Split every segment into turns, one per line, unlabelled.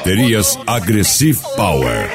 Baterias Aggressive Power.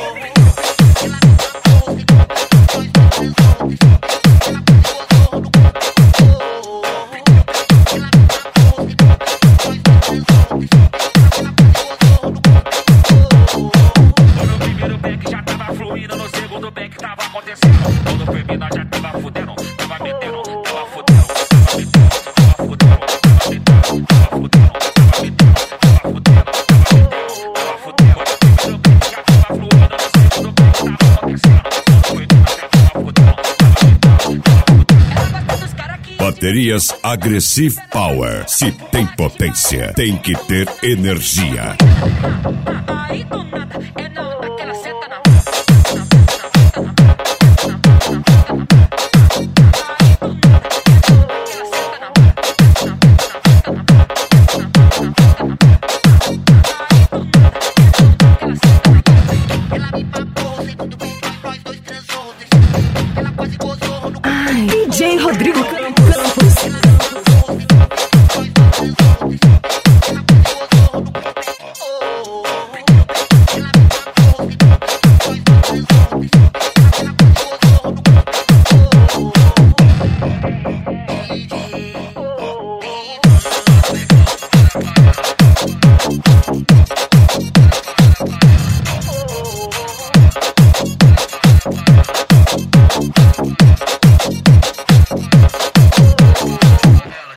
Baterias Aggressive Power. Se tem potência, tem que ter energia.
Aí do nada, é na onda que ela senta na
DJ Rodrigo.